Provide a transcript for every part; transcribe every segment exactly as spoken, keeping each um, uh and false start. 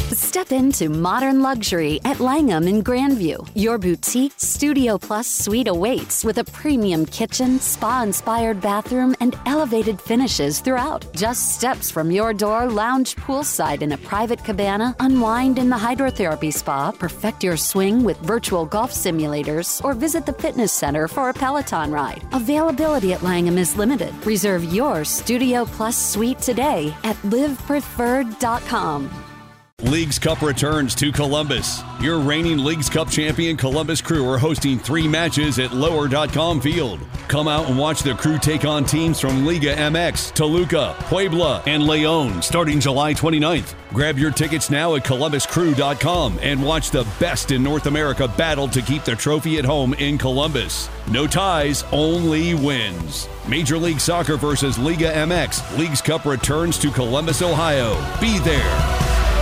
Step into modern luxury at Langham in Grandview. Your boutique Studio Plus suite awaits with a premium kitchen, spa-inspired bathroom, and elevated finishes throughout. Just steps from your door, lounge poolside in a private cabana, unwind in the hydrotherapy spa, perfect your swing with virtual golf simulators, or visit the fitness center for a Peloton ride. Availability at Langham is limited. Reserve your Studio Plus suite today at live preferred dot com. Leagues Cup returns to Columbus. Your reigning Leagues Cup champion Columbus Crew are hosting three matches at lower dot com Field. Come out and watch the Crew take on teams from Liga M X, Toluca, Puebla, and León starting July twenty-ninth. Grab your tickets now at columbus crew dot com and watch the best in North America battle to keep the trophy at home in Columbus. No ties, only wins. Major League Soccer versus Liga M X. Leagues Cup returns to Columbus, Ohio. Be there.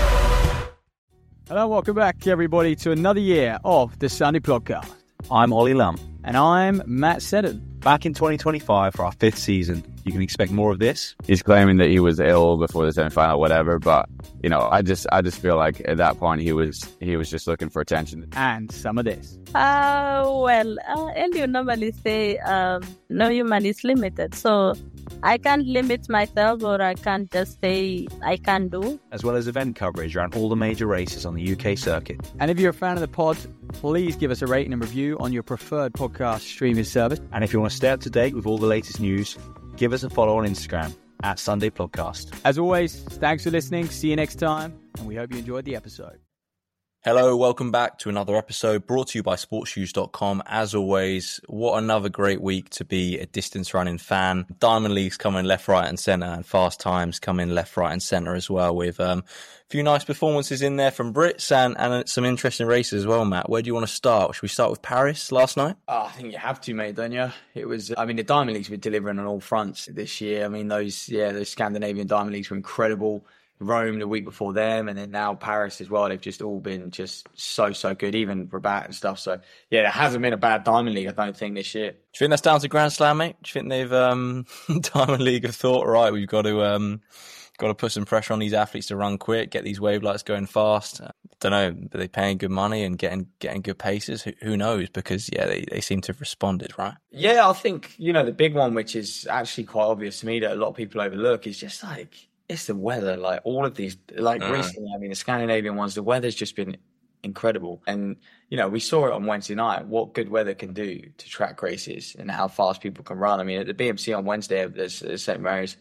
Hello, welcome back, everybody, to another year of the Sunday Podcast. I'm Ollie Lum. And I'm Matt Seddon. Back in twenty twenty-five for our fifth season. You can expect more of this. He's claiming that he was ill before the semifinal, whatever. But, you know, I just I just feel like at that point he was he was just looking for attention. And some of this. Uh, well, uh, and you normally say um, no human is limited. So I can't limit myself, or I can't just say I can do. As well as event coverage around all the major races on the U K circuit. And if you're a fan of the pod, please give us a rating and review on your preferred podcast streaming service. And if you want to stay up to date with all the latest news, give us a follow on Instagram at Sunday Podcast. As always, thanks for listening. See you next time. And we hope you enjoyed the episode. Hello, welcome back to another episode brought to you by sports shoes dot com. As always, what another great week to be a distance running fan. Diamond Leagues coming left, right and centre, and Fast Times coming left, right and centre as well, with um, a few nice performances in there from Brits and, and some interesting races as well, Matt. Where do you want to start? Should we start with Paris last night? Oh, I think you have to, mate, don't you? It was, I mean, the Diamond Leagues were delivering on all fronts this year. I mean, those, yeah, those Scandinavian Diamond Leagues were incredible. Rome the week before them, and then now Paris as well. They've just all been just so, so good, even Rabat and stuff. So, yeah, there hasn't been a bad Diamond League, I don't think, this year. Do you think that's down to Grand Slam, mate? Do you think they've, um, Diamond League have thought, right, we've got to, um, got to put some pressure on these athletes to run quick, get these wave lights going fast? I don't know, are they paying good money and getting getting good paces? Who, who knows? Because, yeah, they, they seem to have responded, right? Yeah, I think, you know, the big one, which is actually quite obvious to me that a lot of people overlook, is just like, it's the weather. Like all of these, like mm. recently, I mean, the Scandinavian ones, the weather's just been incredible. And, you know, we saw it on Wednesday night, what good weather can do to track races and how fast people can run. I mean, at the B M C on Wednesday, there's, there's Saint Mary's.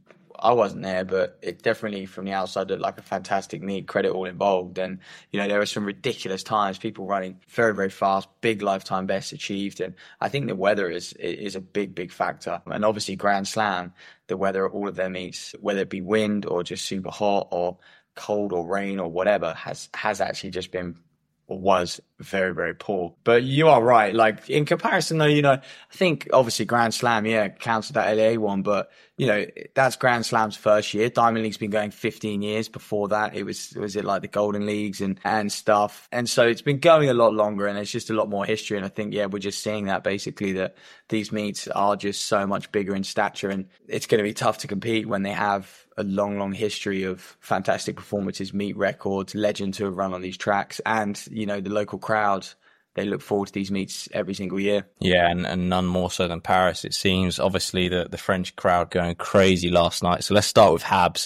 I wasn't there, but it definitely from the outside looked like a fantastic meet, credit all involved. And, you know, there were some ridiculous times, people running very, very fast, big lifetime bests achieved. And I think the weather is is a big, big factor. And obviously Grand Slam, the weather at all of their meets, whether it be wind or just super hot or cold or rain or whatever, has has actually just been or was very, very poor. But you are right. Like in comparison though, you know, I think obviously Grand Slam, yeah, counts that L A one, but you know, that's Grand Slam's first year. Diamond League's been going fifteen years. Before that, it was, was it like the Golden Leagues and, and stuff. And so it's been going a lot longer and there's just a lot more history. And I think, yeah, we're just seeing that basically that these meets are just so much bigger in stature and it's going to be tough to compete when they have a long, long history of fantastic performances, meet records, legends who have run on these tracks, and, you know, the local crowds, they look forward to these meets every single year. Yeah, and, and none more so than Paris, it seems. Obviously, the, the French crowd going crazy last night. So let's start with Habs.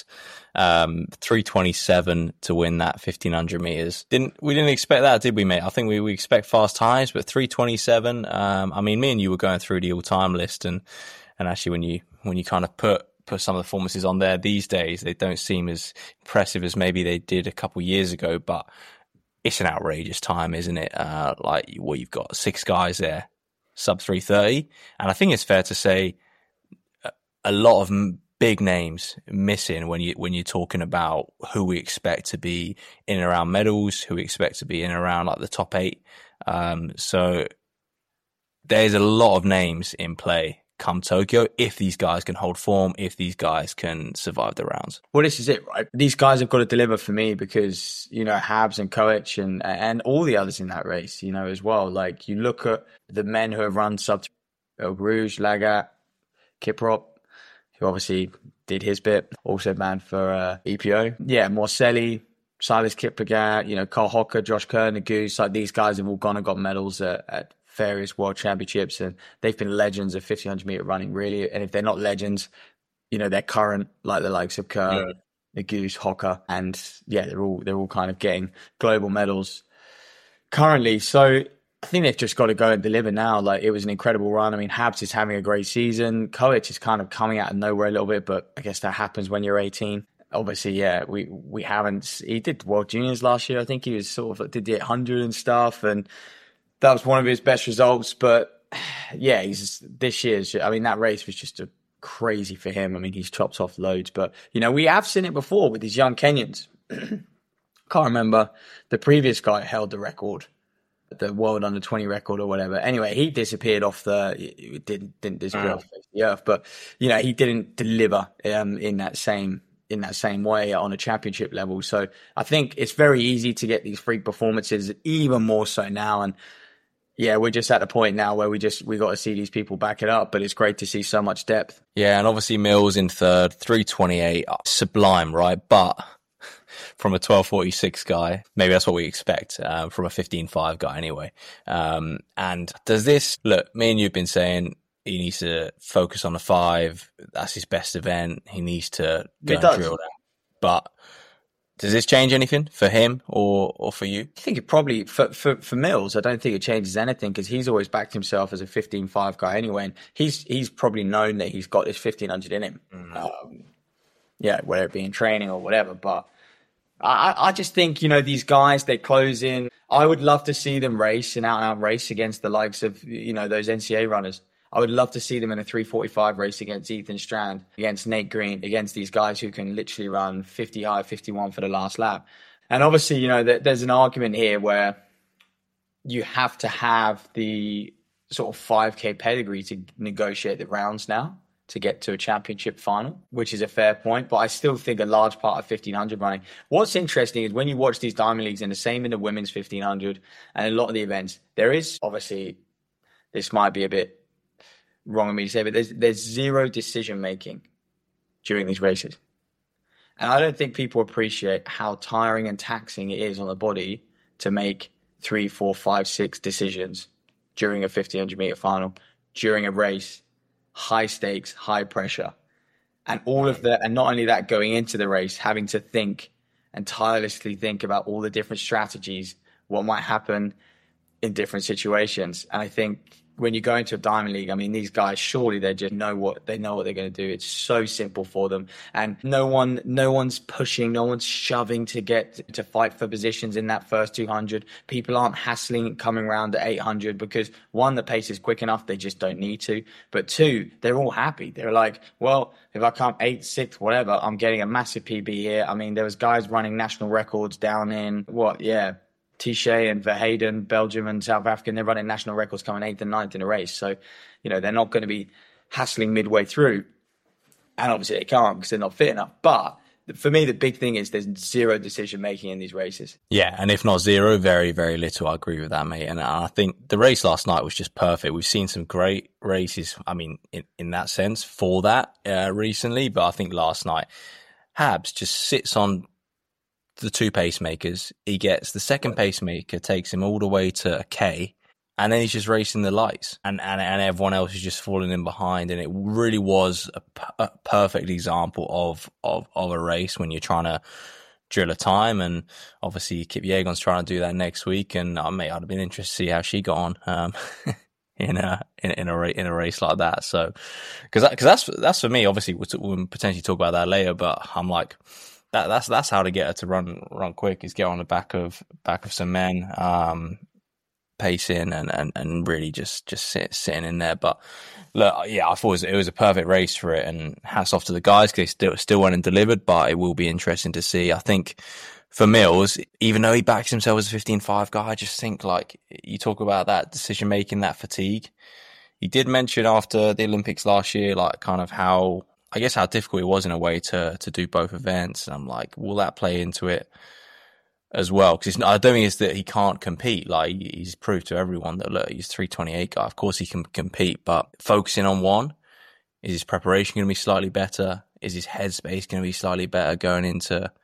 Um, three twenty-seven to win that fifteen hundred meters. Didn't we didn't expect that, did we, mate? I think we, we expect fast times, but three twenty-seven. Um, I mean, me and you were going through the all-time list, and and actually, when you when you kind of put put some of the performances on there these days, they don't seem as impressive as maybe they did a couple of years ago. But it's an outrageous time, isn't it? Uh, like, well, you've got six guys there, sub three thirty, and I think it's fair to say a lot of big names missing when you when you're talking about who we expect to be in and around medals, who we expect to be in and around like the top eight. Um, so there's a lot of names in play come Tokyo if these guys can hold form, if these guys can survive the rounds. Well, this is it, right? These guys have got to deliver for me because, you know, Habs and Koech and and all the others in that race, you know, as well. Like, you look at the men who have run sub Rouge, Lagat, Kiprop, who obviously did his bit, also banned for uh, E P O. Yeah, Morcelli, Silas Kiprugat, you know, Carl Hocker, Josh Kerr, Goose, like these guys have all gone and got medals at, at various world championships, and they've been legends of fifteen hundred meter running, really. And if they're not legends, you know, they're current, like the likes of Kerr, yeah. Goose, Hocker, and yeah, they're all they're all kind of getting global medals currently. So I think they've just got to go and deliver now. Like, it was an incredible run. I mean, Habs is having a great season. Koech is kind of coming out of nowhere a little bit, but I guess that happens when you're eighteen. Obviously, yeah, we we haven't. He did World Juniors last year. I think he was sort of did the eight hundred and stuff, and that was one of his best results. But yeah, he's this year's. I mean, that race was just a crazy for him. I mean, he's chopped off loads, but you know, we have seen it before with these young Kenyans. Can't remember the previous guy who held the record, the world under twenty record or whatever. Anyway, he disappeared off the. It didn't didn't disappear mm. off the earth, but you know, he didn't deliver um, in that same. in that same way on a championship level. So I think it's very easy to get these freak performances, even more so now. And yeah, we're just at the point now where we just, we got to see these people back it up, but it's great to see so much depth. Yeah. And obviously Mills in third, three twenty-eight, sublime, right? But from a twelve forty-six guy, maybe that's what we expect uh, from a fifteen five guy anyway. Um, and does this, look, me and you've been saying, he needs to focus on the five. That's his best event. He needs to go it and does. drill that. But does this change anything for him or, or for you? I think it probably, for, for, for Mills, I don't think it changes anything because he's always backed himself as a fifteen five guy anyway. And he's he's probably known that he's got this fifteen hundred in him. Mm. Um, yeah, whether it be in training or whatever. But I, I just think, you know, these guys, they close in. I would love to see them race, an out-and-out race against the likes of, you know, those N C A A runners. I would love to see them in a three forty-five race against Ethan Strand, against Nate Green, against these guys who can literally run fifty high, fifty-one for the last lap. And obviously, you know, there's an argument here where you have to have the sort of five K pedigree to negotiate the rounds now to get to a championship final, which is a fair point. But I still think a large part of fifteen hundred running. What's interesting is when you watch these Diamond Leagues, and the same in the women's fifteen hundred and a lot of the events, there is obviously, this might be a bit wrong of me to say, but there's there's zero decision making during these races. And I don't think people appreciate how tiring and taxing it is on the body to make three, four, five, six decisions during a fifteen hundred meter final, during a race, high stakes, high pressure. And all of that, and not only that, going into the race, having to think and tirelessly think about all the different strategies, what might happen in different situations. And I think when you go into a Diamond League, I mean, these guys, surely they just know what they know what they're going to do. It's so simple for them, and no one, no one's pushing, no one's shoving to get to fight for positions in that first two hundred. People aren't hassling coming around at eight hundred because one, the pace is quick enough, they just don't need to. But two, they're all happy. They're like, well, if I come eight, six, whatever, I'm getting a massive P B here. I mean, there was guys running national records down in what, yeah. Tichet and Verheiden, Belgium and South Africa, they're running national records coming eighth and ninth in a race. So, you know, they're not going to be hassling midway through. And obviously they can't because they're not fit enough. But for me, the big thing is there's zero decision making in these races. Yeah, and if not zero, very, very little. I agree with that, mate. And I think the race last night was just perfect. We've seen some great races, I mean, in, in that sense, for that uh, recently. But I think last night, Habs just sits on the two pacemakers. He gets the second pacemaker, takes him all the way to a K, and then he's just racing the lights, and and, and everyone else is just falling in behind. And it really was a, a perfect example of, of of a race when you're trying to drill a time. And obviously Kip Yegon's trying to do that next week, and uh, mate, I'd have been interested to see how she got on um, in a in, in a in a race like that. So because that, cause that's that's for me. Obviously we'll, we'll potentially talk about that later, but I'm like, That, that's that's how to get her to run run quick, is get on the back of back of some men, um, pacing and, and, and really just just sit, sitting in there. But look, yeah, I thought it was, it was a perfect race for it, and hats off to the guys because they still still went and delivered. But it will be interesting to see. I think for Mills, even though he backs himself as a fifteen five guy, I just think, like, you talk about that decision making, that fatigue. He did mention after the Olympics last year, like, kind of how, I guess, how difficult it was in a way to to do both events. And I'm like, will that play into it as well? Because I don't think it's that he can't compete. Like, he's proved to everyone that, look, he's a three twenty-eight guy. Of course he can compete, but focusing on one, is his preparation going to be slightly better? Is his headspace going to be slightly better going into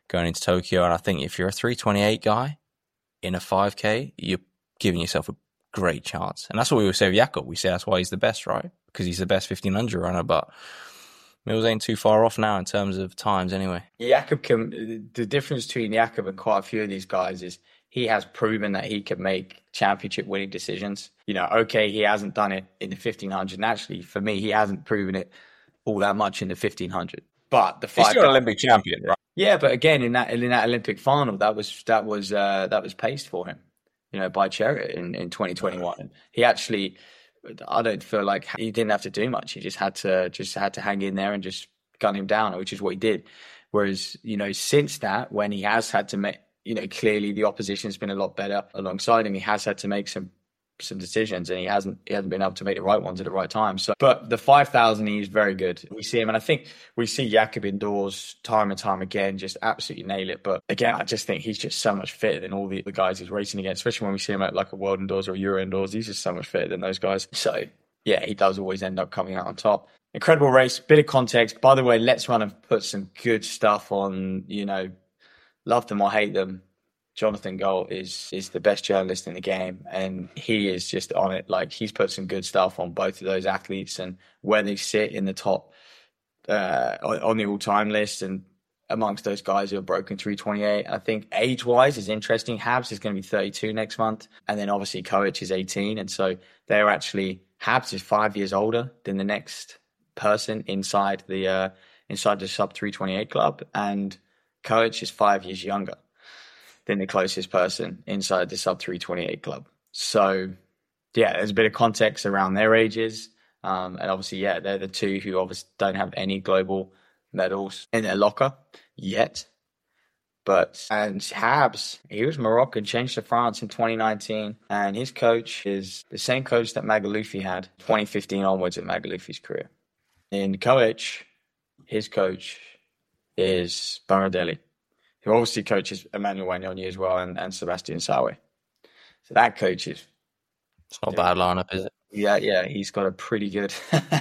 going into Tokyo. And I think if you're a three twenty-eight guy in a five K, you're giving yourself a great chance. And that's what we always say with Jakob. We say that's why he's the best, right? Because he's the best fifteen hundred runner. But Mills ain't too far off now in terms of times anyway. Jakob can, the difference between Jakob and quite a few of these guys is he has proven that he can make championship winning decisions. You know, okay, he hasn't done it in the fifteen hundred. And actually, for me, he hasn't proven it all that much in the fifteen hundred. But the five, he's still an Olympic champion, right? Yeah, but again, in that in that Olympic final, that was that was uh, that was paced for him, you know, by Cheruiyot in, in twenty twenty-one. He actually, I don't feel like he didn't have to do much. He just had to just had to hang in there and just gun him down, which is what he did. Whereas, you know, since that, when he has had to make, you know, clearly the opposition's been a lot better alongside him. He has had to make some some decisions, and he hasn't he hasn't been able to make the right ones at the right time. So, but the five thousand, he's very good. We see him, and I think we see Jakob indoors time and time again, just absolutely nail it. But again, I just think he's just so much fitter than all the, the guys he's racing against, especially when we see him at like a World Indoors or a Euro Indoors. He's just so much fitter than those guys. So yeah, he does always end up coming out on top. Incredible race, bit of context. By the way, Let's Run have put some good stuff on, you know, love them or hate them. Jonathan Gold is is the best journalist in the game, and he is just on it. Like, he's put some good stuff on both of those athletes and where they sit in the top uh, on the all-time list and amongst those guys who have broken three twenty-eight. I think age-wise is interesting. Habs is going to be thirty-two next month, and then obviously Koech is eighteen, and so they're actually, Habs is five years older than the next person inside the uh, inside the sub three twenty-eight club, and Koech is five years younger than the closest person inside the sub three twenty-eight club. So yeah, there's a bit of context around their ages. Um, and obviously, yeah, they're the two who obviously don't have any global medals in their locker yet. But, and Habs, he was Moroccan, changed to France in twenty nineteen. And his coach is the same coach that Magaluffi had twenty fifteen onwards in Magaluffi's career. In Koech, his coach is Baradelli, who obviously coaches Emmanuel Wanyonyi as well, and, and Sebastian Sawe. So that coach is... It's not a bad lineup, is it? Yeah, yeah, he's got a pretty good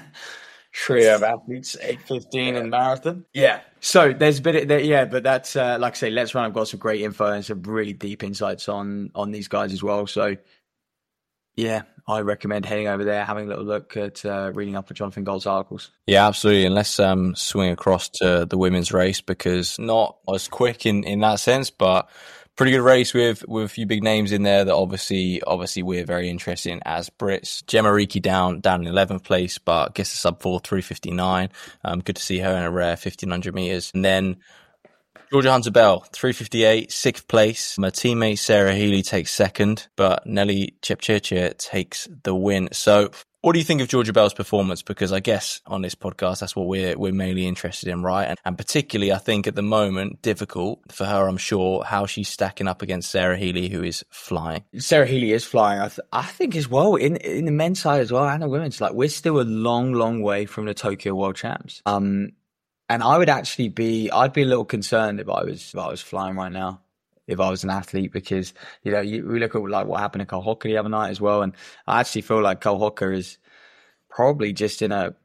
trio of athletes, eight fifteen and marathon. Yeah, so there's a bit of that, yeah, but that's, uh, like I say, Let's Run, I've got some great info and some really deep insights on on these guys as well. So, yeah, I recommend heading over there, having a little look at uh, reading up on Jonathan Gold's articles. Yeah, absolutely. And let's um, swing across to the women's race, because not as quick in, in that sense, but pretty good race with, with a few big names in there that obviously obviously we're very interested in as Brits. Gemma Reekie down down in eleventh place, but gets a sub four, three fifty-nine. Um, good to see her in a rare fifteen hundred metres. And then Georgia Hunter-Bell, three fifty-eight, sixth place. My teammate Sarah Healy takes second, but Nelly Chepchirchir takes the win. So what do you think of Georgia Bell's performance? Because I guess on this podcast, that's what we're we're mainly interested in, right? And, and particularly, I think at the moment, difficult for her, I'm sure, how she's stacking up against Sarah Healy, who is flying. Sarah Healy is flying. I, th- I think as well, in in the men's side as well, and the women's. Like, we're still a long, long way from the Tokyo World Champs. Um, and I would actually be, I'd be a little concerned if I was if I was flying right now, if I was an athlete, because, you know, you, we look at like what happened to Cole Hocker the other night as well. And I actually feel like Cole Hocker is probably just in a,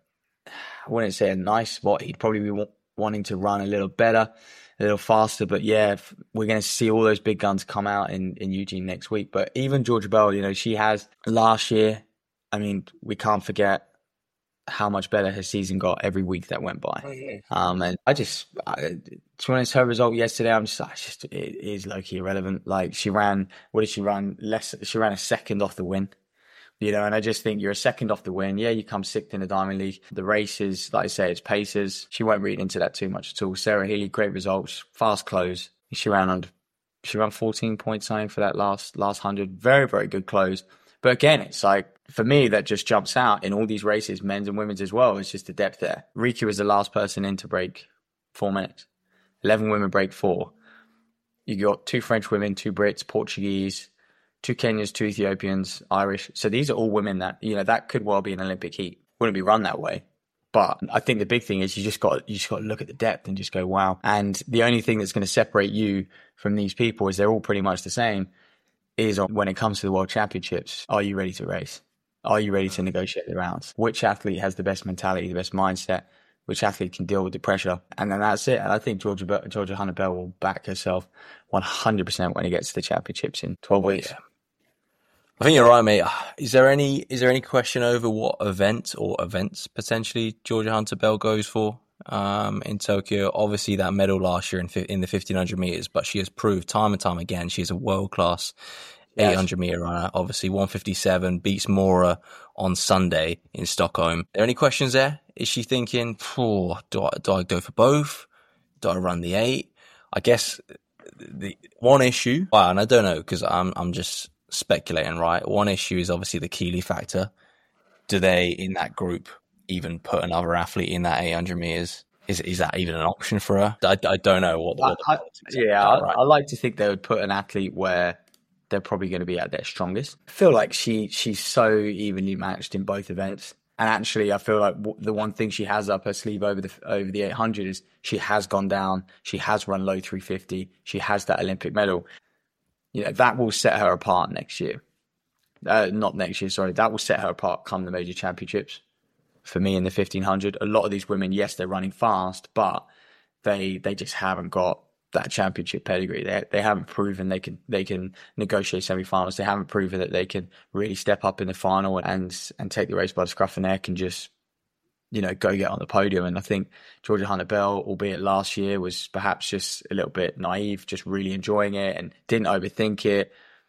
I wouldn't say a nice spot. He'd probably be w- wanting to run a little better, a little faster. But yeah, we're going to see all those big guns come out in, in Eugene next week. But even Georgia Bell, you know, she has last year, I mean, we can't forget how much better her season got every week that went by. Oh, yeah. Um, and I just, I, to be honest, her result yesterday, I'm just, I just, it is low-key irrelevant. Like, she ran, what did she run? Less, she ran a second off the win, you know, and I just think you're a second off the win. Yeah, you come sixth in the Diamond League. The race is, like I say, it's paces. She won't read into that too much at all. Sarah Healy, great results, fast close. She ran under, she ran fourteen points something for that last, last hundred. Very, very good close. But again, it's like, for me, that just jumps out in all these races, men's and women's as well. It's just the depth there. Reekie was the last person in to break four minutes. eleven women break four. You got two French women, two Brits, Portuguese, two Kenyans, two Ethiopians, Irish. So these are all women that, you know, that could well be an Olympic heat. Wouldn't be run that way. But I think the big thing is you just got you just got to look at the depth and just go, wow. And the only thing that's going to separate you from these people is they're all pretty much the same, is when it comes to the World Championships, are you ready to race? Are you ready to negotiate the rounds? Which athlete has the best mentality, the best mindset which athlete can deal with the pressure, and then that's it. And I think Georgia Be- Georgia Hunter Bell will back herself one hundred percent when he gets to the championships in twelve weeks. Yeah. I think you're right, mate. Is there any is there any question over what event or events potentially Georgia Hunter Bell goes for um, in Tokyo? Obviously, that medal last year in in the fifteen hundred meters, but she has proved time and time again she's a world class eight hundred meter runner. Obviously, one fifty-seven beats Mora on Sunday in Stockholm. Are there any questions there? Is she thinking, oh, do I do I go for both? Do I run the eight? I guess the one issue, well, and I don't know because I'm I'm just speculating, right? One issue is obviously the Keely factor. Do they in that group even put another athlete in that eight hundred meters? Is is that even an option for her? I, I don't know what. what I, I, yeah, are, right? I, I like to think they would put an athlete where they're probably going to be at their strongest. I feel like she she's so evenly matched in both events. And actually, I feel like w- the one thing she has up her sleeve over the over the eight hundred is she has gone down. She has run low three fifty. She has that Olympic medal. You know, that will set her apart next year. Uh, not next year, sorry. That will set her apart come the major championships. For me in the fifteen hundred, a lot of these women, yes, they're running fast, but they they just haven't got that championship pedigree. They they haven't proven they can they can negotiate semi-finals. They haven't proven that they can really step up in the final and and take the race by the scruff of the neck and just, you know, go get on the podium. And I think Georgia Hunter Bell, albeit last year, was perhaps just a little bit naive, just really enjoying it and didn't overthink it,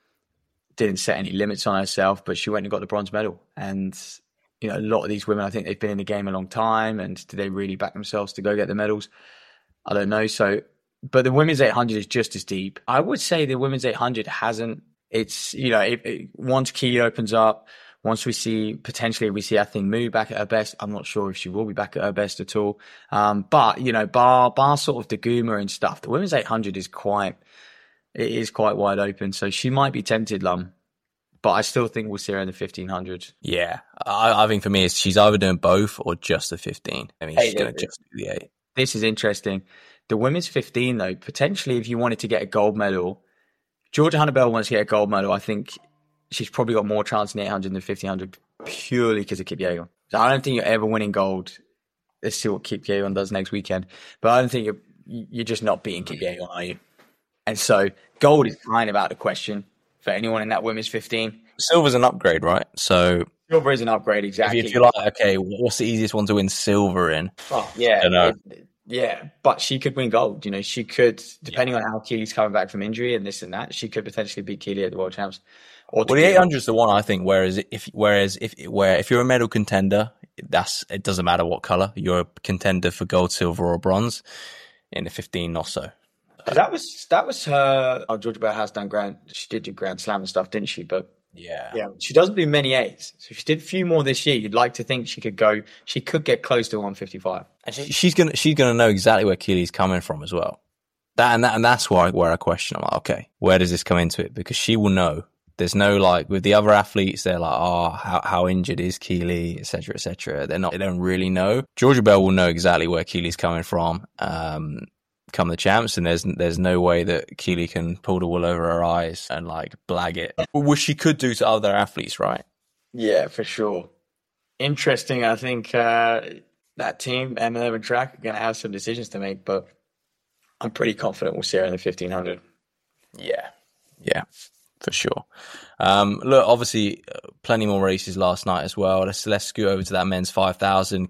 didn't set any limits on herself, but she went and got the bronze medal. And, you know, a lot of these women, I think they've been in the game a long time, and do they really back themselves to go get the medals? I don't know. So, but the women's eight hundred is just as deep. I would say the women's eight hundred hasn't, it's, you know, it, it, once Keely opens up, once we see, potentially we see Athing Mu back at her best, I'm not sure if she will be back at her best at all. Um, but, you know, bar, bar sort of the Guma and stuff, the women's eight hundred is quite, it is quite wide open. So she might be tempted, Lum. But I still think we'll see her in the fifteen hundred. Yeah. I, I think for me, it's, she's either doing both or just the fifteen. I mean, she's hey, going to just do the eight. This is interesting. The women's fifteen, though, potentially if you wanted to get a gold medal, Georgia Hunter Bell wants to get a gold medal. I think she's probably got more chance in the eight hundred than the fifteen hundred purely because of Kipyegon. So I don't think you're ever winning gold. Let's see what Kipyegon does next weekend. But I don't think you're, you're just not beating Kipyegon, are you? And so gold is kind of out of the question for anyone in that women's fifteen. Silver's an upgrade, right? So silver is an upgrade, exactly. If you're like, okay, what's the easiest one to win silver in? Oh, yeah. I don't know. It, yeah, but she could win gold. You know, she could, depending yeah. on how Keely's coming back from injury and this and that, she could potentially beat Keely at the World Champs. Or well, the eight hundred is the one I think. Whereas if, whereas if, where if you're a medal contender, that's it doesn't matter what color you're a contender for gold, silver, or bronze. In the fifteen, not so. That was that was her. Oh, Georgia Bell has done grand. She did do Grand Slam and stuff, didn't she? But yeah, yeah, she doesn't do many eights. So she did a few more this year. You'd like to think she could go. She could get close to one fifty-five. And she, she's gonna she's gonna know exactly where Keely's coming from as well. That and that and that's why where I question. I'm like, okay, where does this come into it? Because she will know. There's no like with the other athletes. They're like, oh, how how injured is Keely, et cetera, et cetera. They're not. They don't really know. Georgia Bell will know exactly where Keely's coming from. Um. Come the champs, and there's there's no way that Keely can pull the wool over her eyes and like blag it, which she could do to other athletes, right? Yeah, for sure. Interesting. I think uh, that team, M eleven Track, are going to have some decisions to make, but I'm pretty confident we'll see her in the fifteen hundred. Yeah, yeah, for sure. Um, look, obviously, uh, plenty more races last night as well. Let's let's scoot over to that men's five thousand.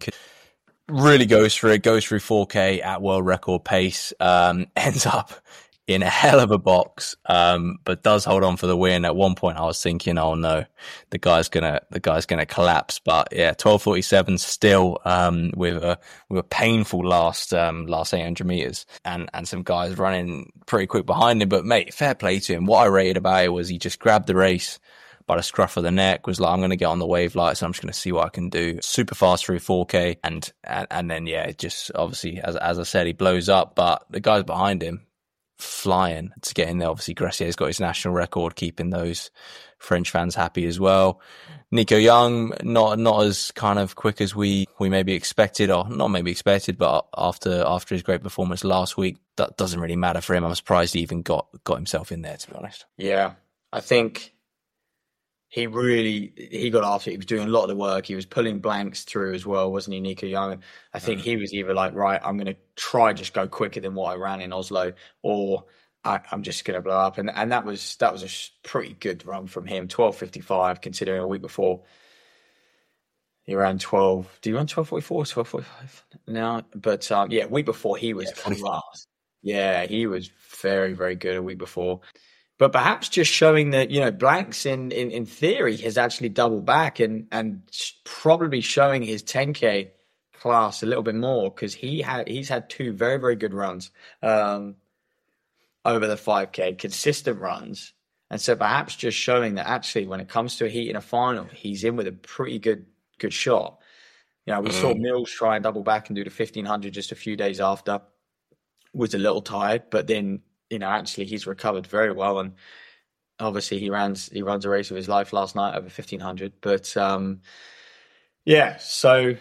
Really goes for it, goes through four K at world record pace, um, ends up in a hell of a box, um, but does hold on for the win. At one point I was thinking, oh no, the guy's gonna, the guy's gonna collapse. But yeah, twelve forty-seven still, um, with a, with a painful last, um, last eight hundred meters and, and some guys running pretty quick behind him. But mate, fair play to him. What I rated about it was he just grabbed the race by the scruff of the neck, was like, I'm going to get on the wave lights and I'm just going to see what I can do. Super fast through four K. And, and, and then, yeah, it just obviously, as, as I said, he blows up, but the guys behind him flying to get in there. Obviously, Gracier's got his national record, keeping those French fans happy as well. Nico Young, not, not as kind of quick as we, we maybe expected, or not maybe expected, but after, after his great performance last week, that doesn't really matter for him. I'm surprised he even got, got himself in there, to be honest. Yeah. I think, he really, he got after it. He was doing a lot of the work. He was pulling blanks through as well, wasn't he, Nico Young? I think he was either like, right, I'm going to try just go quicker than what I ran in Oslo, or I, I'm just going to blow up. And and that was that was a pretty good run from him, twelve fifty-five, considering a week before he ran twelve. Do you run twelve forty-four or twelve forty-five? No, but um, yeah, week before he was yeah, class. Yeah, he was very, very good a week before. But perhaps just showing that, you know, Blanks in, in, in theory has actually doubled back and, and probably showing his ten K class a little bit more, because he had he's had two very, very good runs um, over the five K, consistent runs. And so perhaps just showing that actually when it comes to a heat in a final, he's in with a pretty good good shot. You know, we mm. saw Mills try and double back and do the fifteen hundred just a few days after. Was a little tired, but then, you know, actually he's recovered very well, and obviously he runs he runs a race of his life last night over fifteen hundred. But um, yeah, so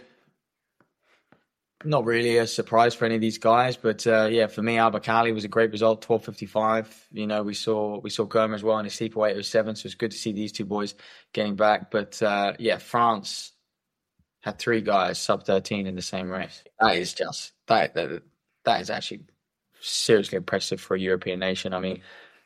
not really a surprise for any of these guys. But uh, yeah, for me, Al-Bakkali was a great result, twelve fifty-five. You know, we saw we saw Goma as well in his steepleweight oh seven, so it's good to see these two boys getting back. But uh, yeah, France had three guys sub thirteen in the same race. That is just that that, that is actually seriously impressive for a European nation. I mean,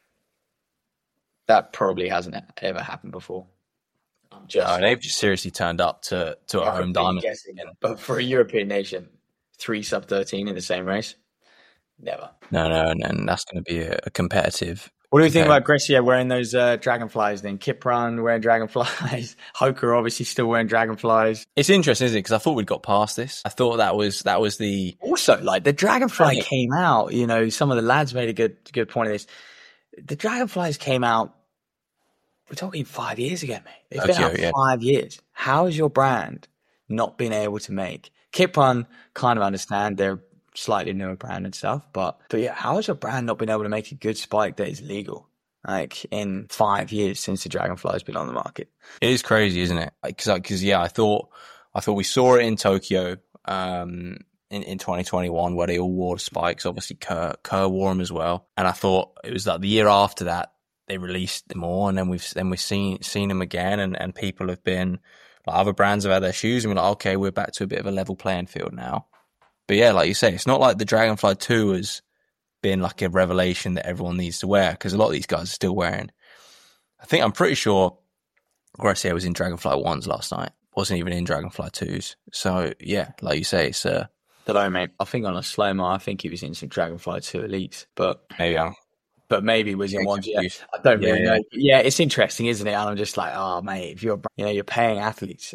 that probably hasn't ever happened before. Just, no, they've just seriously turned up to, to a home diamond. But for a European nation, three sub thirteen in the same race, never. No, no, and, and that's going to be a, a competitive. What do you think about Gressier wearing those uh, dragonflies then? Kipran wearing dragonflies. Hoka obviously still wearing dragonflies. It's interesting, isn't it? Because I thought we'd got past this. I thought that was that was the... Also, like, the dragonfly right. came out, you know, some of the lads made a good good point of this. The dragonflies came out, we're talking five years ago, mate. They've been out yeah. five years. How has your brand not been able to make? Kipran kind of understand they're slightly newer brand and stuff, but but yeah, how has your brand not been able to make a good spike that is legal, like, in five years since the Dragonfly has been on the market? It is crazy, isn't it? Because because yeah, I thought I thought we saw it in Tokyo um, in in twenty twenty-one where they all wore spikes. Obviously, Kerr Kerr wore them as well, and I thought it was like the year after that they released them more, and then we've then we've seen seen them again, and and people have been like, other brands have had their shoes, and we're like, okay, we're back to a bit of a level playing field now. But yeah, like you say, it's not like the Dragonfly two has been like a revelation that everyone needs to wear, because a lot of these guys are still wearing. I think I'm pretty sure Gressier was in Dragonfly ones last night. Wasn't even in Dragonfly twos. So yeah, like you say, it's uh don't know, mate. I think on a slow-mo, I think he was in some Dragonfly two elites, but maybe I'm but maybe was in ones. Yeah, I don't really yeah, know. Yeah. yeah, it's interesting, isn't it? And I'm just like, oh mate, if you're you know you're paying athletes,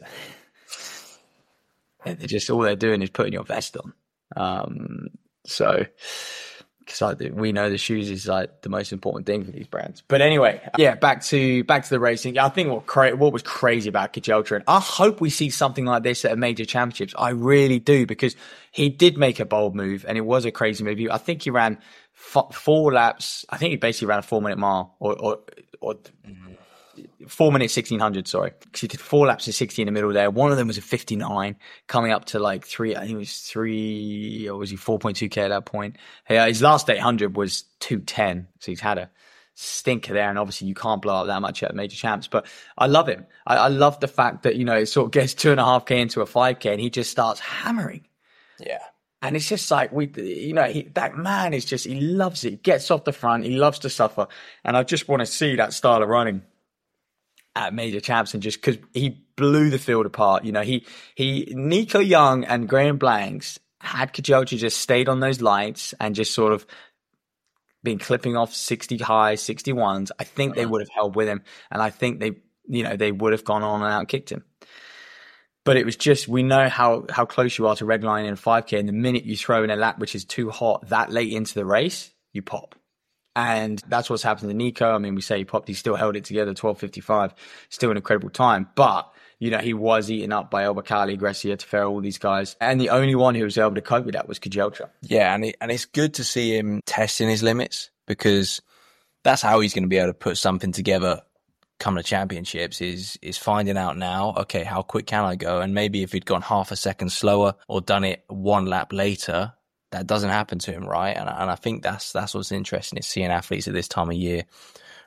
they're just all they're doing is putting your vest on. Um, so, because we know the shoes is like the most important thing for these brands. But anyway, yeah, back to back to the racing. I think what cra- what was crazy about Kejelcha, and I hope we see something like this at a major championships. I really do, because he did make a bold move, and it was a crazy move. I think he ran f- four laps. I think he basically ran a four minute mile, or or. or Four minutes, sixteen hundred, sorry. Because he did four laps of sixty in the middle there. One of them was a fifty-nine, coming up to like three, I think it was three, or was he four point two K at that point? Yeah, his last eight hundred was two ten. So he's had a stinker there. And obviously you can't blow up that much at major champs. But I love him. I, I love the fact that, you know, it sort of gets two and a half K into a five K and he just starts hammering. Yeah. And it's just like, we, you know, he, that man is just, he loves it. He gets off the front. He loves to suffer. And I just want to see that style of running at major champs, and just because he blew the field apart. You know, he, he, Nico Young and Graham Blanks had Kejelcha just stayed on those lights and just sort of been clipping off sixty high, sixty-ones. I think they would have held with him. And I think they, you know, they would have gone on and out kicked him. But it was just, we know how, how close you are to red line in a five K. And the minute you throw in a lap, which is too hot that late into the race, you pop. And that's what's happened to Nico. I mean, we say he popped, he still held it together, twelve fifty-five, still an incredible time. But, you know, he was eaten up by Al-Bakkali, Gressier, Tefera, all these guys. And the only one who was able to cope with that was Kejelcha. Yeah, and it, and it's good to see him testing his limits, because that's how he's going to be able to put something together come the championships, is is finding out now, okay, how quick can I go? And maybe if he'd gone half a second slower or done it one lap later, that doesn't happen to him, right? And, and I think that's that's what's interesting, is seeing athletes at this time of year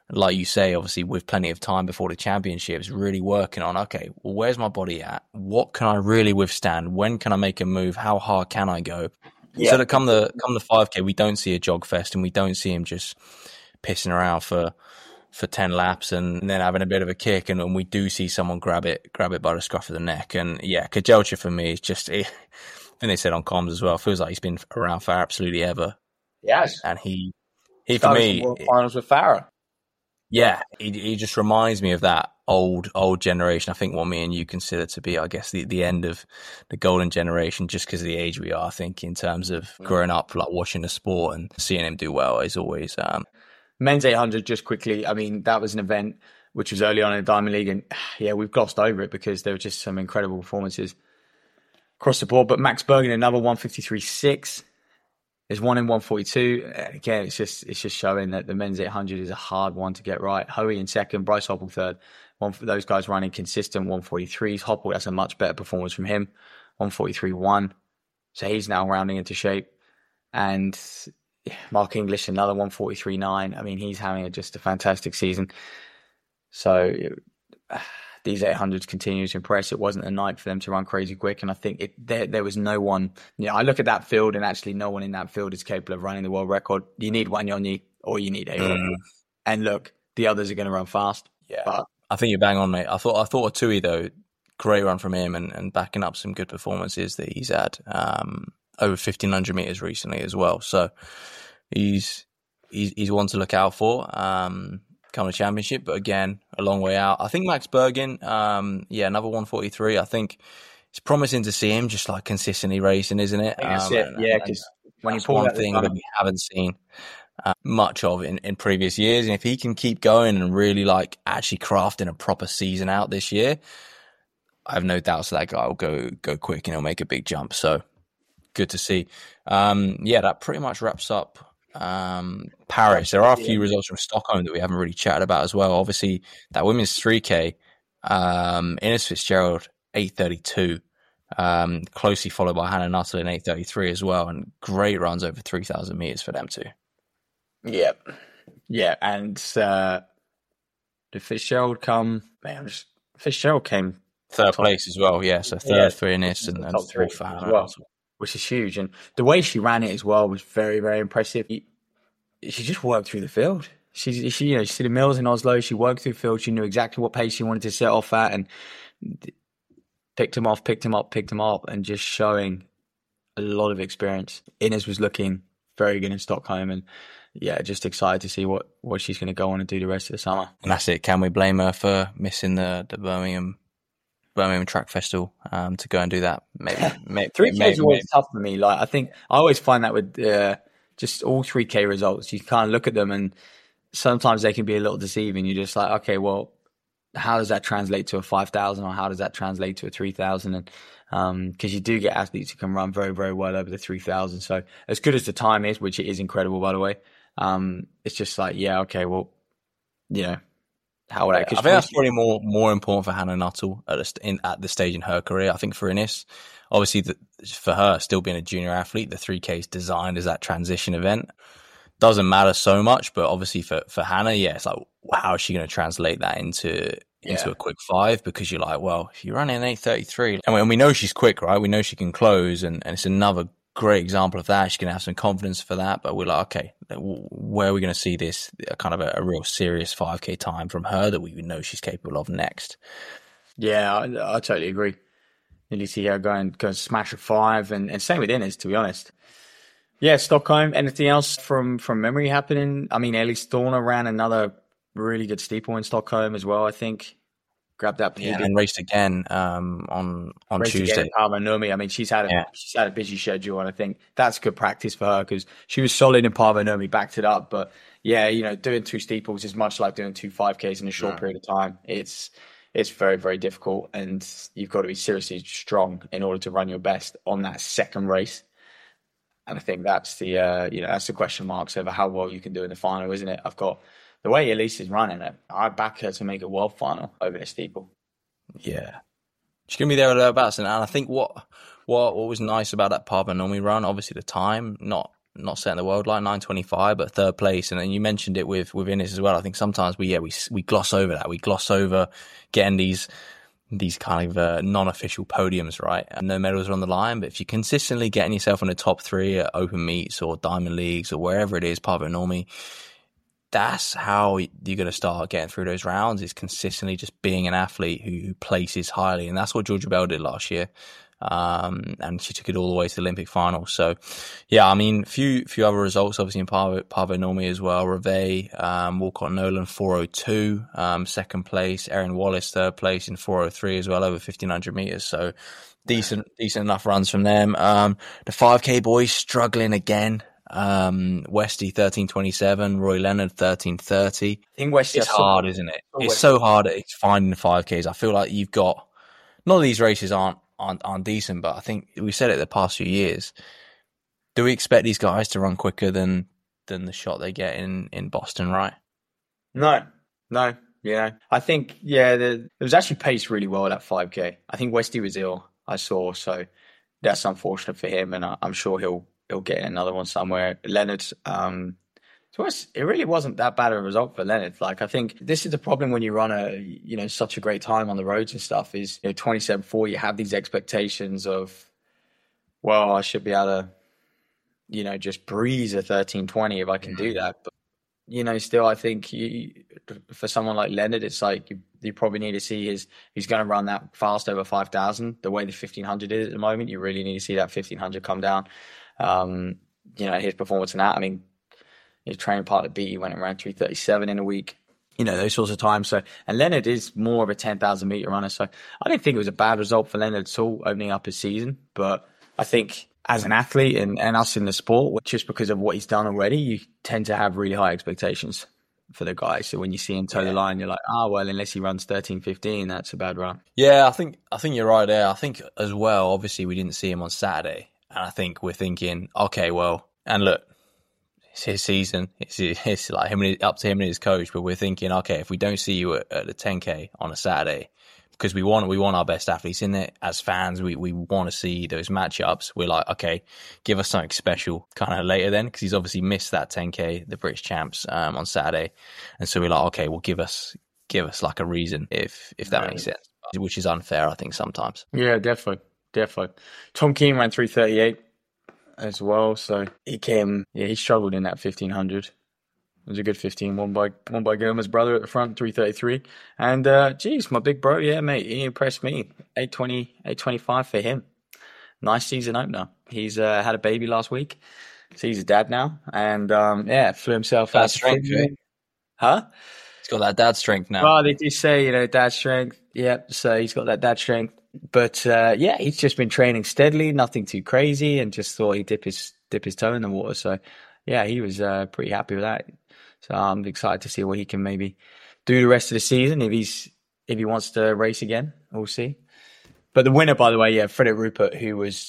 like you say, obviously with plenty of time before the championships, really working on, okay, well, where's my body at? What can I really withstand? When can I make a move? How hard can I go? Yeah. So that come the come the five K, we don't see a jog fest, and we don't see him just pissing around for for ten laps and then having a bit of a kick, and, and we do see someone grab it grab it by the scruff of the neck. And yeah, Kejelcha for me is just, I think they said on comms as well, feels like he's been around for absolutely ever. Yes, and he he for me World Finals with Farah. Yeah, he, he just reminds me of that old, old generation. I think what me and you consider to be, I guess, the, the end of the golden generation, just because of the age we are. I think in terms of growing up, like watching the sport and seeing him do well is always. Um... Men's eight hundred, just quickly. I mean, that was an event which was early on in the Diamond League, and yeah, we've glossed over it because there were just some incredible performances across the board. But Max Bergen, another one fifty-three point six. There's one in one forty-two. Again, it's just it's just showing that the men's eight hundred is a hard one to get right. Hoey in second, Bryce Hoppel third. One for those guys running consistent one forty-threes. Hoppel, that's a much better performance from him. one forty-three point one. So he's now rounding into shape. And Mark English, another one forty-three point nine. I mean, he's having a, just a fantastic season. So these eight hundreds continue to impress. It wasn't a night for them to run crazy quick, and I think it, there there was no one. You know, I look at that field, and actually, no one in that field is capable of running the world record. You need Wanyonyi or you need A. Mm. And look, the others are going to run fast. Yeah, but I think you're bang on, mate. I thought I thought Tui though, great run from him, and, and backing up some good performances that he's had um, over fifteen hundred meters recently as well. So he's he's he's one to look out for. Um, Come a championship, but again, a long way out. I think Max Bergen, um, yeah, another one forty-three. I think it's promising to see him just like consistently racing, isn't it? That's um, it. And, yeah, because when you pull one that thing that we haven't seen uh, much of in, in previous years, and if he can keep going and really like actually crafting a proper season out this year, I have no doubts that guy will go go quick and he'll make a big jump. So good to see. Um, yeah, that pretty much wraps up Um, Paris. There are a few results from Stockholm that we haven't really chatted about as well. Obviously, that women's three K, um, Ines Fitzgerald, eight thirty-two, um, closely followed by Hannah Nuttall in eight thirty-three as well, and great runs over three thousand meters for them too. Yeah. Yeah, and uh, did Fitzgerald come? Man, just, Fitzgerald came third top. place as well, yeah, so third yeah. for Ines and, and top three for Hannah as well. Nuttall. Which is huge. And the way she ran it as well was very, very impressive. She just worked through the field. She, she, you know, she did Mills in Oslo. She worked through the field. She knew exactly what pace she wanted to set off at, and picked him off, picked him up, picked him up, and just showing a lot of experience. Ines was looking very good in Stockholm, and yeah, just excited to see what, what she's going to go on and do the rest of the summer. And that's it. Can we blame her for missing the, the Birmingham Birmingham Track Festival um, to go and do that? Maybe, maybe three K is always maybe. tough for me. Like I think I always find that with uh, just all three K results, you kind of look at them and sometimes they can be a little deceiving. You're just like, okay, well, how does that translate to a five thousand, or how does that translate to a three thousand? And um, because you do get athletes who can run very, very well over the three thousand. So as good as the time is, which it is incredible, by the way, um, it's just like, yeah, okay, well, you know. How would I, I think that's probably more more important for Hannah Nuttall at, a, in, at this stage in her career. I think for Ines, obviously the, for her still being a junior athlete, the three K is designed as that transition event. Doesn't matter so much, but obviously for, for Hannah, yeah, it's like, how is she going to translate that into into yeah. a quick five? Because you're like, well, if you're running an eight thirty-three, and we, and we know she's quick, right? We know she can close, and, and it's another great example of that. She's going to have some confidence for that, but we're like, okay, where are we going to see this kind of a, a real serious five K time from her that we know she's capable of next? Yeah, I, I totally agree. You see her going, go and smash a five, and, and same with Ines, to be honest. Yeah, Stockholm. Anything else from, from memory happening? I mean, Ellie Storner ran another really good steeple in Stockholm as well, I think. Grabbed that yeah, and raced again um, on on raced Tuesday. Again in Parvanumi. I mean, she's had a yeah. she's had a busy schedule, and I think that's good practice for her because she was solid in Parvanumi, backed it up. But yeah, you know, doing two steeples is much like doing two five Ks in a short yeah. period of time. It's it's very, very difficult, and you've got to be seriously strong in order to run your best on that second race. And I think that's the uh, you know that's the question marks over how well you can do in the final, isn't it? I've got. The way Elise is running it, I back her to make a world final over the steeple. Yeah. She's going to be there or thereabouts. And I think what what what was nice about that Parvanumi run, obviously the time, not not setting the world like nine twenty-five, but third place. And then you mentioned it with with Innes as well. I think sometimes we yeah we we gloss over that. We gloss over getting these these kind of uh, non-official podiums, right? And no medals are on the line, but if you're consistently getting yourself in the top three at open meets or diamond leagues or wherever it is, Paavo Nurmi, that's how you're going to start getting through those rounds, is consistently just being an athlete who, who places highly. And that's what Georgia Bell did last year. Um, and she took it all the way to the Olympic final. So, yeah, I mean, a few, few other results, obviously, in Paavo, Paavo Nurmi as well. Reve, um, Walcott Nolan, four oh two, um, second place. Erin Wallace, third place in four oh three as well, over fifteen hundred meters. So, decent, decent enough runs from them. Um, the five K boys struggling again. Um, Westy thirteen twenty-seven, Roy Leonard thirteen thirty. I think Westy, it's hard, isn't it? It's so hard at finding the five Ks. I feel like you've got, none of these races aren't, aren't, aren't decent, but I think we said it the past few years. Do we expect these guys to run quicker than, than the shot they get in, in Boston, right? No, no. Yeah. I think, yeah, the, it was actually paced really well, that five K. I think Westy was ill, I saw, so that's unfortunate for him, and I, I'm sure he'll, he'll get another one somewhere. Leonard, um, it really wasn't that bad of a result for Leonard. Like, I think this is the problem when you run a, you know, such a great time on the roads and stuff, is, you know, twenty-seven four, you have these expectations of, well, I should be able to, you know, just breeze a thirteen twenty if I can do that. But, you know, still, I think you, for someone like Leonard, it's like you, you probably need to see his, he's going to run that fast over five thousand. The way the fifteen hundred is at the moment, you really need to see that fifteen hundred come down. Um, you know, his performance in that, I mean, his training partner beat, he went around three thirty-seven in a week, you know, those sorts of times. So, and Leonard is more of a ten thousand meter runner. So I didn't think it was a bad result for Leonard at all, opening up his season. But I think as an athlete and, and us in the sport, just because of what he's done already, you tend to have really high expectations for the guy. So when you see him toe yeah. the line, you're like, oh, well, unless he runs thirteen fifteen, that's a bad run. Yeah, I think, I think you're right there. I think as well, obviously we didn't see him on Saturday. And I think we're thinking, okay, well, and look, it's his season. It's, it's like him and, up to him and his coach. But we're thinking, okay, if we don't see you at, at the ten K on a Saturday, because we want we want our best athletes in there as fans, we we want to see those matchups. We're like, okay, give us something special kind of later then, because he's obviously missed that ten K, the British champs, um, on Saturday, and so we're like, okay, well, give us give us like a reason if if that yeah. makes sense, which is unfair, I think, sometimes. Yeah, definitely. Definitely. Tom Keane ran three thirty-eight as well, so he came, yeah, he struggled in that fifteen hundred. It was a good fifteen, won by won by Germa's brother at the front, three thirty-three. And, uh, geez, my big bro, yeah, mate, he impressed me. eight twenty, eight twenty-five for him. Nice season opener. He's uh, had a baby last week, so he's a dad now. And, um, yeah, flew himself dad out. Strength, right? Huh? He's got that dad strength now. Well, they do say, you know, dad strength. Yep, so he's got that dad strength. But uh, yeah, he's just been training steadily, nothing too crazy, and just thought he'd dip his dip his toe in the water. So yeah, he was uh, pretty happy with that. So I'm excited to see what he can maybe do the rest of the season if he's if he wants to race again. We'll see. But the winner, by the way, yeah, Frederick Rupert, who was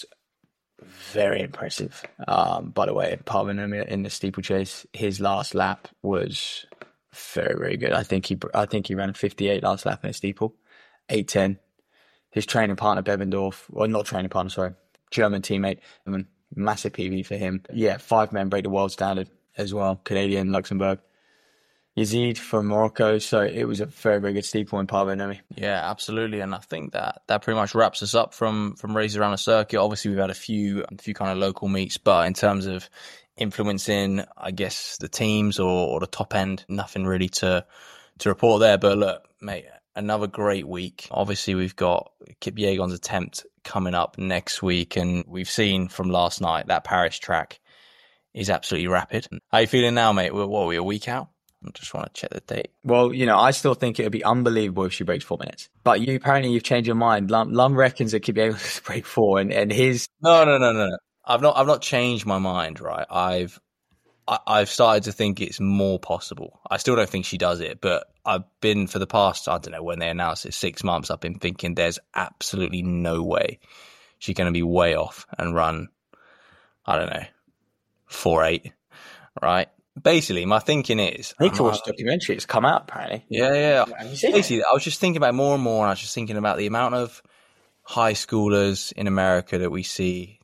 very impressive. Um, by the way, Paavo Nurmi in the steeplechase, his last lap was very very good. I think he I think he ran a fifty-eight last lap in a steeple, eight ten. His training partner, Bebendorf, or not training partner, sorry, German teammate, I mean, massive P V for him. Yeah, five men break the world standard as well, Canadian, Luxembourg. Yazid from Morocco, so it was a very, very good steeple in Paavo Nurmi. Yeah, absolutely, and I think that that pretty much wraps us up from from races around the circuit. Obviously, we've had a few, a few kind of local meets, but in terms of influencing, I guess, the teams or, or the top end, nothing really to to report there. But look, mate, another great week. Obviously, we've got Kipyegon's attempt coming up next week, and we've seen from last night that Paris track is absolutely rapid. How are you feeling now, mate? What are we, a week out? I just want to check the date. Well, you know, I still think it would be unbelievable if she breaks four minutes. But you apparently you've changed your mind. Lum, Lum reckons that Kipyegon will break four, and, and his no, no, no, no, no. I've not, I've not changed my mind. Right, I've, I, I've started to think it's more possible. I still don't think she does it, but I've been for the past, I don't know when they announced it, six months. I've been thinking there's absolutely no way she's going to be way off and run, I don't know, four eight, right? Basically, my thinking is... I need to watch the documentary. It's come out, apparently. Yeah, yeah. Basically, I was just thinking about more and more, and I was just thinking about the amount of high schoolers in America that we see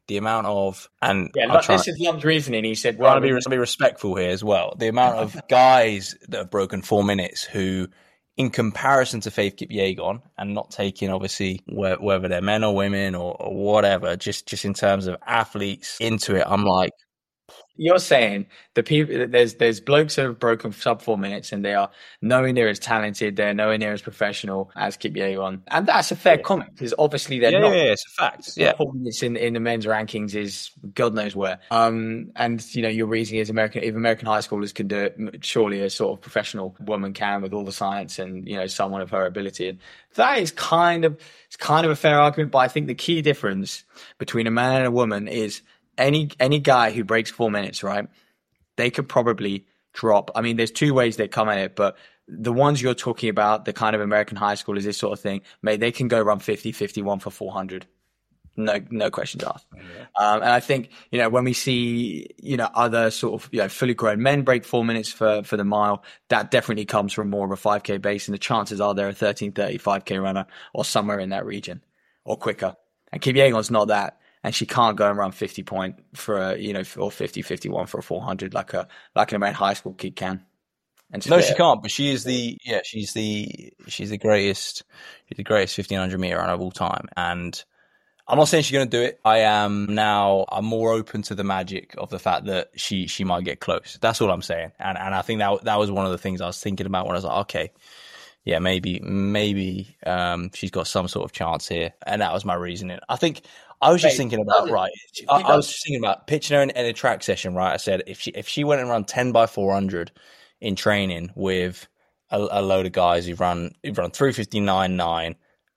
the amount of and yeah, I'll look, try, this is Lum's reasoning. He said, well, "Well, to be, res- be respectful here as well. The amount of guys that have broken four minutes who, in comparison to Faith Kipyegon, and not taking obviously wh- whether they're men or women or, or whatever, just just in terms of athletes into it, I'm like." You're saying the people there's there's blokes that have broken sub four minutes and they are nowhere near as talented, they're nowhere near as professional as Kipyegon, and that's a fair yeah. comment because obviously they're yeah, not. Yeah, it's a fact. Yeah, four minutes in in the men's rankings is God knows where. Um, and you know your reasoning is American. If American high schoolers can do it, surely a sort of professional woman can with all the science and you know someone of her ability. And that is kind of it's kind of a fair argument, but I think the key difference between a man and a woman is. Any any guy who breaks four minutes, right, they could probably drop. I mean, there's two ways they come at it, but the ones you're talking about, the kind of American high schoolers, this sort of thing, mate, they can go run fifty, fifty-one for four hundred. No no questions asked. Yeah. Um, and I think, you know, when we see, you know, other sort of, you know, fully grown men break four minutes for, for the mile, that definitely comes from more of a five K base, and the chances are they're a thirteen thirty five K runner or somewhere in that region or quicker. And Kipyegon's not that. And she can't go and run fifty point for a, you know, or fifty, fifty-one for a four hundred like a, like an American high school kid can. And no, she can't, but she is the, yeah, she's the, she's the greatest, she's the greatest fifteen hundred meter runner of all time. And I'm not saying she's going to do it. I am now, I'm more open to the magic of the fact that she, she might get close. That's all I'm saying. And, and I think that, that was one of the things I was thinking about when I was like, okay, yeah, maybe, maybe, um, she's got some sort of chance here. And that was my reasoning. I think, I was just Mate, thinking about, right, I, I was just thinking about pitching her in, in a track session, right? I said, if she if she went and run ten by four hundred in training with a, a load of guys who've run, who've run three fifty-nine nine,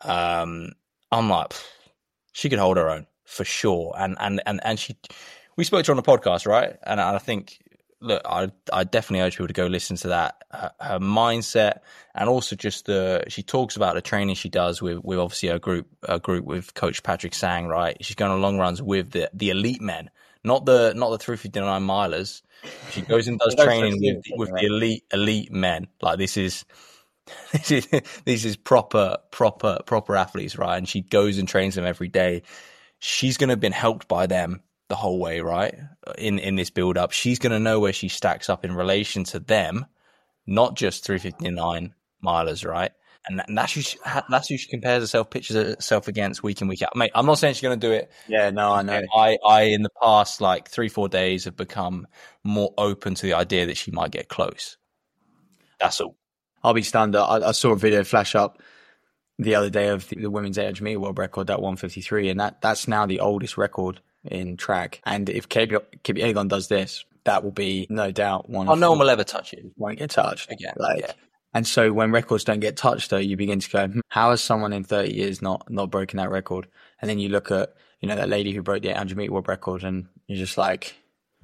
um, I'm like, she could hold her own for sure. And, and, and, and she, we spoke to her on the podcast, right? And I think, look, I I definitely urge people to go listen to that. Her, her mindset, and also just the she talks about the training she does with with obviously her group a group with Coach Patrick Sang. Right, she's going on long runs with the the elite men, not the not the three fifty-nine milers. She goes and does training with with the elite elite men. Like this is this is this is proper proper proper athletes, right? And she goes and trains them every day. She's going to have been helped by them the whole way, right? In in this build up, she's going to know where she stacks up in relation to them, not just three fifty-nine milers, right? And, and that's who she, that's who she compares herself, pitches herself against week in week out. Mate, I'm not saying she's going to do it. Yeah, no, I know. I I in the past like three four days have become more open to the idea that she might get close. That's all. I'll be stunned. I, I saw a video flash up the other day of the, the women's eight hundred meter world record, that one fifty-three, and that that's now the oldest record in track. And if Kipyegon does this, that will be no doubt one. Oh, no one will ever touch it. Won't get touched again. Like, yeah. And so when records don't get touched, though, you begin to go, hmm, how has someone in thirty years not not broken that record? And then you look at, you know, that lady who broke the eight hundred meter world record, and you're just like,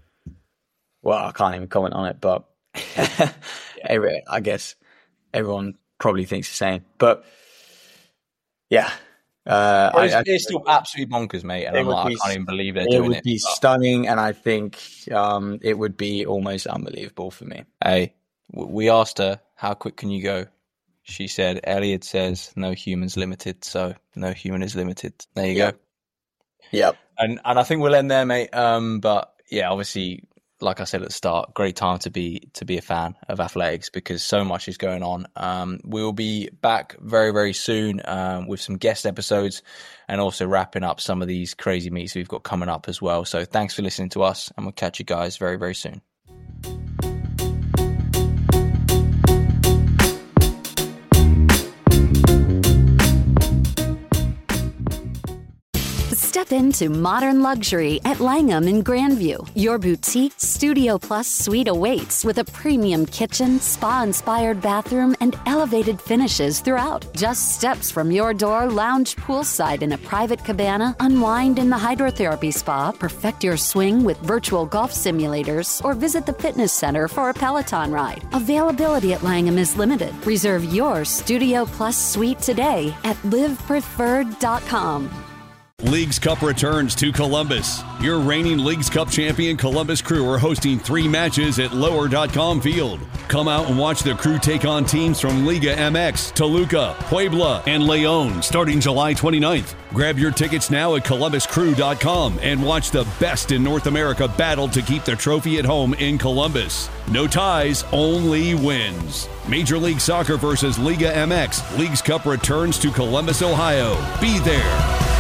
well, I can't even comment on it, but every, I guess everyone probably thinks the same. But yeah. Uh, it's, I, I, it's still absolutely bonkers, mate. And I'm like, be, I can't even believe they're it doing it. It would be but. stunning, and I think um, it would be almost unbelievable for me. Hey, we asked her, how quick can you go? She said, Elliot says, no human's limited, so no human is limited. There you yep. go. Yep. And and I think we'll end there, mate. Um, but yeah, obviously, like I said at the start, great time to be to be a fan of athletics because so much is going on. Um, we will be back very, very soon um, with some guest episodes and also wrapping up some of these crazy meets we've got coming up as well. So thanks for listening to us, and we'll catch you guys very, very soon. Step into modern luxury at Langham in Grandview. Your boutique Studio Plus suite awaits with a premium kitchen, spa-inspired bathroom, and elevated finishes throughout. Just steps from your door, lounge poolside in a private cabana, unwind in the hydrotherapy spa, perfect your swing with virtual golf simulators, or visit the fitness center for a Peloton ride. Availability at Langham is limited. Reserve your Studio Plus suite today at live preferred dot com. Leagues Cup returns to Columbus. Your reigning Leagues Cup champion Columbus Crew are hosting three matches at lower dot com field. Come out and watch the Crew take on teams from Liga M X, Toluca, Puebla, and León starting July twenty-ninth. Grab your tickets now at columbus crew dot com and watch the best in North America battle to keep the trophy at home in Columbus. No ties, only wins. Major League Soccer versus Liga M X. Leagues Cup returns to Columbus, Ohio. Be there.